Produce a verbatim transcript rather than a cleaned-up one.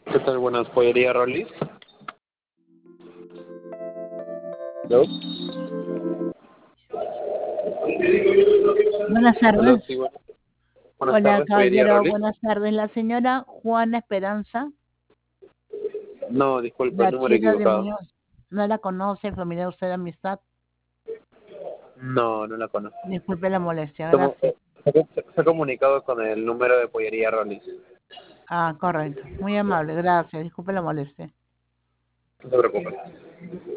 ¿Qué tal? Buenas, ¿pollería Rollis? ¿No? Buenas Hola, tardes. sí, bueno. Buenas Hola, tardes, ¿pollería caballero. Rollis? Buenas tardes. La señora Juana Esperanza, No, disculpa, el la número chica de equivocado. Muñoz, ¿no la conoce? ¿Familiar usted de amistad? No, no la conozco. Disculpe la molestia, Somos- gracias. Se se ha comunicado con el número de pollería Rollis. Ah, correcto. Muy amable, gracias. Disculpe la molestia. No se preocupe.